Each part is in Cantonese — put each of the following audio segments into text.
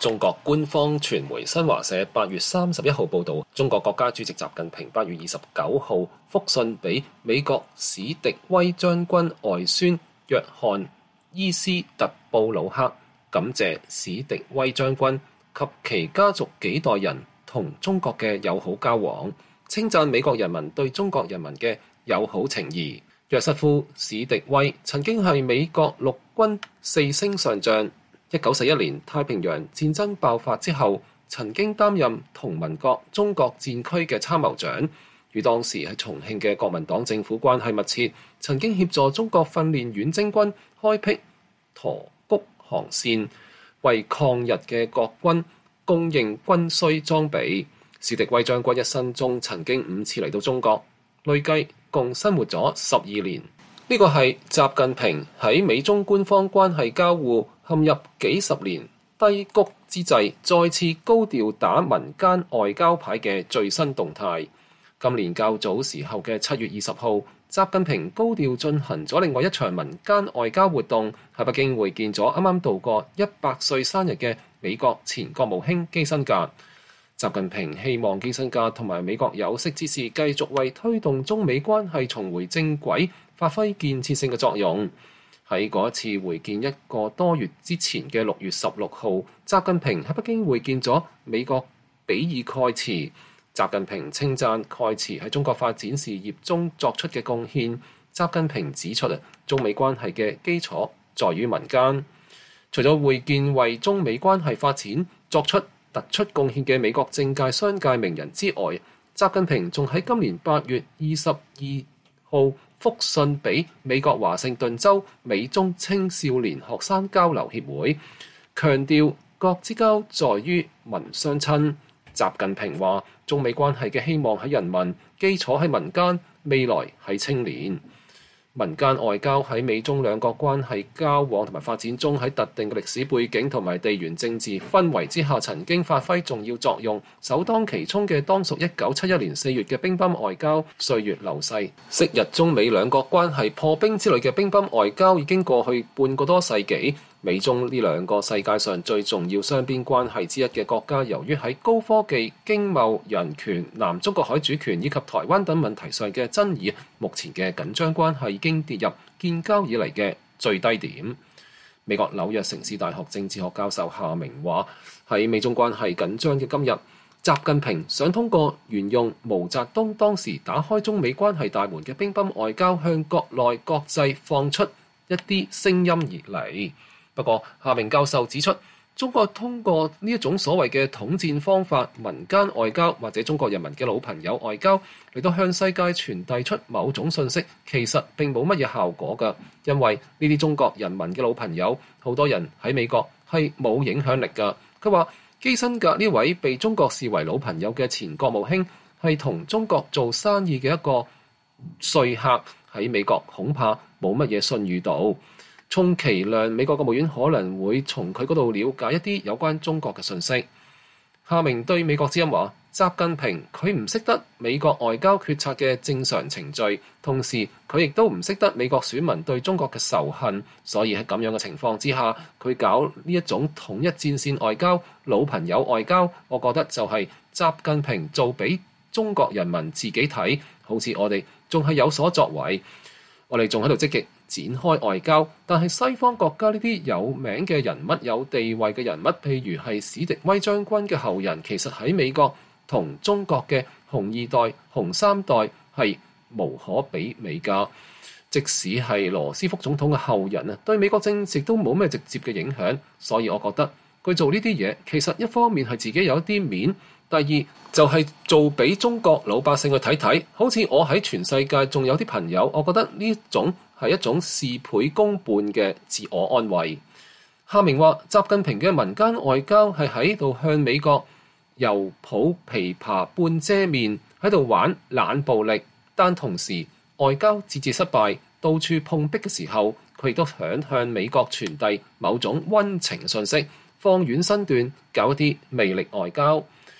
中國官方傳媒新華社8月31號報導，中國國家主席習近平8月29號覆信俾美國史迪威將軍外孫約翰伊斯特布魯克，感謝史迪威將軍及其家族幾代人同中國嘅友好交往，稱讚美國人民對中國人民嘅友好情誼。約瑟夫·史迪威曾經係美國陸軍4星上將。1941年太平洋戰爭爆發之後，曾經擔任同盟國中國戰區嘅參謀長，與當時喺重慶嘅國民黨政府關係密切，曾經協助中國訓練遠征軍開闢沱谷航線，為抗日嘅國軍供應軍需裝備。史迪威將軍一生中曾經5次嚟到中國，累計共生活咗12年。呢個係習近平喺美中官方關係交互陷入幾十年低谷之際，再次高調打民間外交牌嘅最新動態。今年較早時候嘅7月20號，習近平高調進行咗另外一場民間外交活動，喺北京會見咗啱啱度過100歲生日嘅美國前國務卿基辛格。習近平希望基辛格同埋美國有識之士繼續為推動中美關係重回正軌發揮建設性嘅作用。喺嗰一次會見1個多月之前嘅6月16號，習近平喺北京會見咗美國比爾蓋茨。習近平稱讚蓋茨喺中國發展事業中作出嘅貢獻。習近平指出中美關係嘅基礎在於民間。除咗會見為中美關係發展作出突出貢獻嘅美國政界商界名人之外，習近平仲喺今年8月22號覆信俾美國華盛頓州美中青少年學生交流協會，強調國之交在於民相親。習近平話：中美關係嘅希望喺人民，基礎喺民間，未來喺青年。民間外交喺美中兩國關係交往同埋發展中，喺特定嘅歷史背景同埋地緣政治氛圍之下，曾經發揮重要作用。首當其衝嘅當屬1971年4月嘅乒乓外交。歲月流逝，昔日中美兩國關係破冰之類嘅乒乓外交已經過去半個多世紀。美中呢兩個世界上最重要雙邊關係之一嘅國家，由於喺高科技、經貿、人權、南中國海主權以及台灣等問題上嘅爭議，目前嘅緊張關係已經跌入建交以嚟嘅最低點。美國紐約城市大學政治學教授夏明話：喺美中關係緊張嘅今日，習近平想通過沿用毛澤東當時打開中美關係大門嘅乒乓外交，向國內國際放出一啲聲音而嚟。不過，夏明教授指出，中國通過呢一種所謂嘅統戰方法、民間外交或者中國人民嘅老朋友外交嚟到向世界傳遞出某種信息，其實並冇乜嘢效果㗎，因為呢啲中國人民嘅老朋友，好多人喺美國係冇影響力㗎。佢話基辛格呢位被中國視為老朋友嘅前國務卿係同中國做生意嘅一個說客，喺美國恐怕冇乜嘢信譽度。充其量美國國務院可能會從佢嗰度了解一啲有關中國嘅信息。夏明對美國之音話：習近平佢唔識得美國外交決策嘅正常程序，同時佢亦都唔識得美國選民對中國嘅仇恨，所以喺咁樣嘅情況之下，佢搞呢一種統一戰線外交、老朋友外交，我覺得就係習近平做俾中國人民自己睇，好似我哋仲係有所作為，我哋仲喺度積極展開外交，但係西方國家呢啲有名嘅人物、有地位嘅人物，譬如係史迪威將軍嘅後人，其實喺美國同中國嘅紅二代、紅三代係無可比美㗎。即使係羅斯福總統嘅後人啊，對美國政治都冇咩直接嘅影響，所以我覺得佢做呢啲嘢，其實一方面係自己有一啲面，第二就係做俾中國老百姓去睇睇，好似我喺全世界仲有啲朋友，我覺得呢種係一種事倍功半嘅自我安慰。夏明話：習近平嘅民間外交係喺度向美國猶抱琵琶半遮面，喺度玩冷暴力，但同時外交節節失敗，到處碰壁嘅時候，佢亦都想向美國傳遞某種溫情信息，放軟身段，搞一啲魅力外交。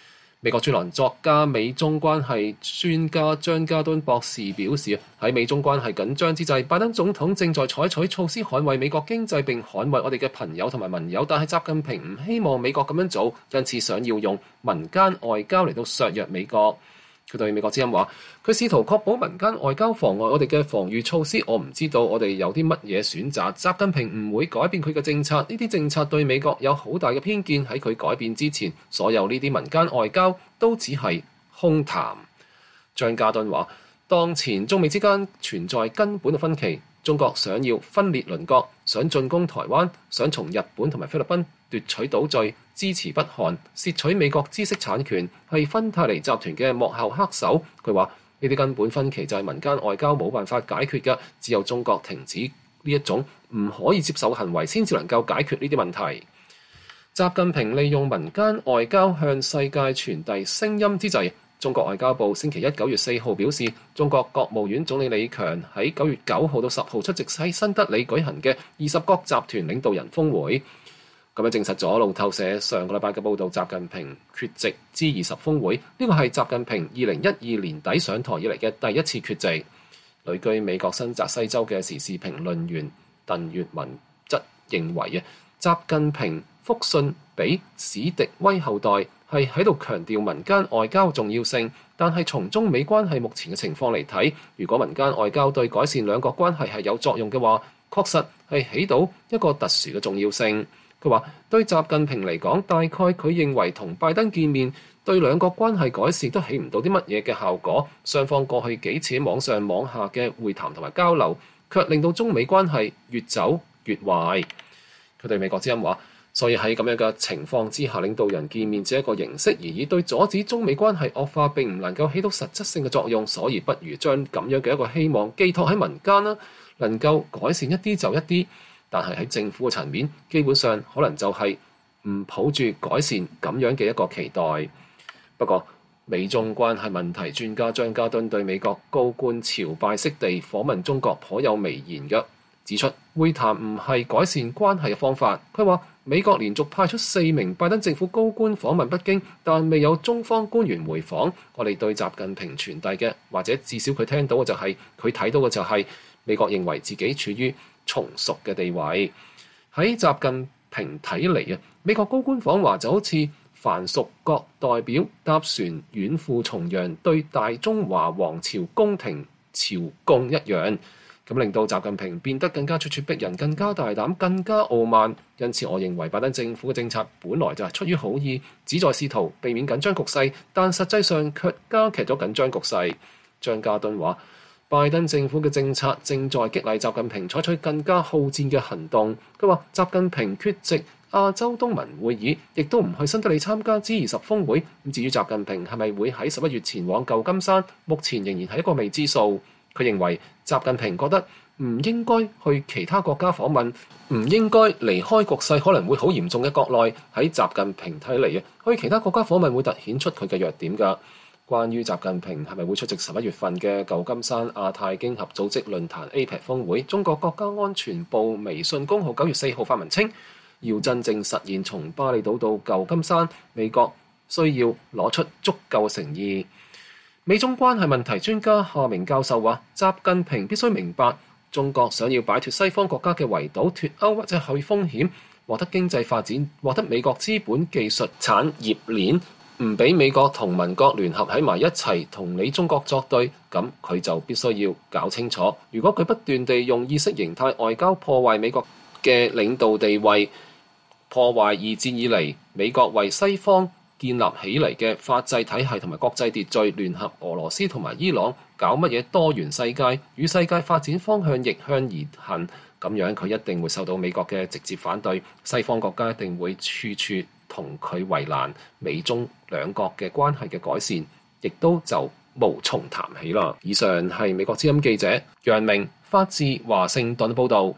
美國專欄作家、美中關係專家張家敦博士表示，喺美中關係緊張之際，拜登總統正在採取措施捍衛美國經濟並捍衛我哋嘅朋友同埋盟友，但係習近平唔希望美國咁樣做，因此想要用民間外交嚟到削弱美國。佢對美國之音話，佢試圖確保民間外交妨礙我哋嘅防禦措施，我唔知道我哋有啲乜嘢選擇。習近平唔會改變佢嘅政策，呢啲政策對美國有好大嘅偏見。喺佢改變之前，所有呢啲民間外交都只係空談。張家敦話，當前中美之間存在根本嘅分歧，中國想要分裂鄰國，想進攻台灣，想從日本同埋菲律賓奪取島嶼，支持北韓，竊取美國知識產權，係芬太尼集團嘅幕後黑手。佢話呢啲根本分歧就係民間外交冇辦法解決嘅，只有中國停止呢一種唔可以接受嘅行為，先至能夠解決呢啲問題。習近平利用民間外交向世界傳遞聲音之際，中國外交部星期一9月4號表示，中國國務院總理李強喺9月9號到10號出席喺新德里舉行嘅20國集團領導人峰會，咁樣證實咗路透社上個禮拜嘅報導，習近平缺席 G20 峰會，呢個係習近平2012年底上台以嚟嘅第一次缺席。旅居美國新澤西州嘅時事評論員鄧月文則認為習近平復信俾史迪威後代係喺度強調民間外交重要性，但係從中美關係目前嘅情況嚟睇，如果民間外交對改善兩國關係係有作用嘅話，確實係起到一個特殊嘅重要性。佢話對習近平嚟講，大概佢認為同拜登見面對兩國關係改善都起唔到啲乜嘢嘅效果，雙方過去幾次網上網下嘅會談同埋交流，卻令到中美關係越走越壞。佢對美國之音話，所以喺咁樣嘅情況之下，領導人見面只係一個形式而已，對阻止中美關係惡化並唔能夠起到實質性嘅作用，所以不如將咁樣嘅一個希望寄託喺民間啦，能夠改善一啲就一啲。但係喺政府嘅層面，基本上可能就係唔抱住改善咁樣嘅一個期待。不過，美中關係問題專家張家敦對美國高官朝拜式地訪問中國頗有微言嘅，指出會談唔係改善關係嘅方法。佢話美國連續派出4名拜登政府高官訪問北京，但未有中方官員回訪。我哋對習近平傳遞嘅，或者至少佢聽到嘅就係佢睇到嘅就係美國認為自己處於從屬嘅地位。喺習近平睇嚟美國高官訪華就好似藩屬國代表搭船遠赴重洋對大中華王朝宮廷朝貢一樣，咁令到習近平變得更加咄咄逼人，更加大膽，更加傲慢。因此我認為拜登政府嘅政策本來就係出於好意，旨在試圖避免緊張局勢，但實際上卻加劇咗緊張局勢。張家敦話，拜登政府嘅政策正在激勵習近平採取更加好戰嘅行動。佢話習近平缺席亞洲東盟會議，亦都唔去新德里參加 G20 峰會。至於習近平係咪會喺11月前往舊金山，目前仍然係一個未知數。佢認為習近平覺得唔應該去其他國家訪問，唔應該離開局勢可能會好嚴重嘅國內。喺習近平睇嚟去其他國家訪問會突顯出佢嘅弱點㗎。關於習近平係咪會出席11月份嘅舊金山亞太經合組織論壇 APEC 峰會，中國國家安全部微信公號9月4號發文稱，要真正實現從巴厘島到舊金山，美國需要攞出足夠誠意。美中關係問題專家夏明教授話，習近平必須明白，中國想要擺脫西方國家嘅圍堵、脫歐或者去風險，獲得經濟發展，獲得美國資本技術產業鏈，唔俾美國同盟國聯合喺埋一齊同你中國作對，咁佢就必須要搞清楚。如果佢不斷地用意識形態外交破壞美國嘅領導地位，破壞二戰以嚟美國為西方建立起嚟嘅法制體系同埋國際秩序，聯合俄羅斯同埋伊朗搞乜嘢多元世界，與世界發展方向逆向而行，咁樣佢一定會受到美國嘅直接反對，西方國家一定會處處同佢為難，美中兩國嘅關係嘅改善亦都就無從談起啦。以上係美國之音記者楊明發自華盛頓報導。